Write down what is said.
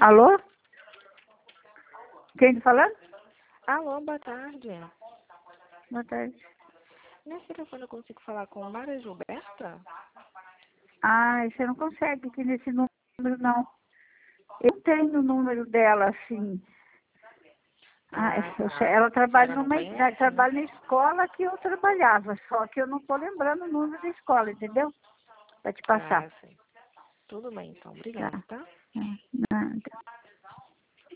Alô? Quem tá falando? Alô, boa tarde. Boa tarde. Nesse telefone eu consigo falar com Maria Gilberta? Ah, você não consegue aqui nesse número, não. Eu tenho o número dela, assim. Tá. Ela A trabalha senhora não conhece, né? trabalha na escola que eu trabalhava, só que eu não tô lembrando o número da escola, entendeu? Pra te passar. Ah, sim. Tudo bem, então. Tá. Obrigada, tá? Nada.